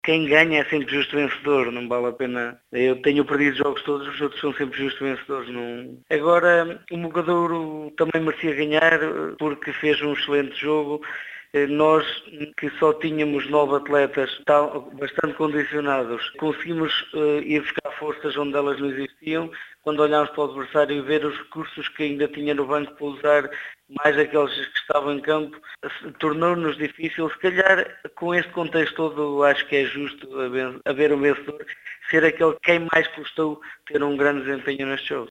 quem ganha é sempre justo vencedor, não vale a pena. Eu tenho perdido jogos todos, os outros são sempre justos vencedores. Não... Agora, o Mogadouro também merecia ganhar porque fez um excelente jogo. Nós, que só tínhamos 9 atletas bastante condicionados, conseguimos ir buscar forças onde elas não existiam. Quando olhámos para o adversário e ver os recursos que ainda tinha no banco para usar, mais aqueles que estavam em campo, tornou-nos difícil. Se calhar, com este contexto todo, acho que é justo haver um vencedor, ser aquele quem mais custou ter um grande desempenho neste jogo.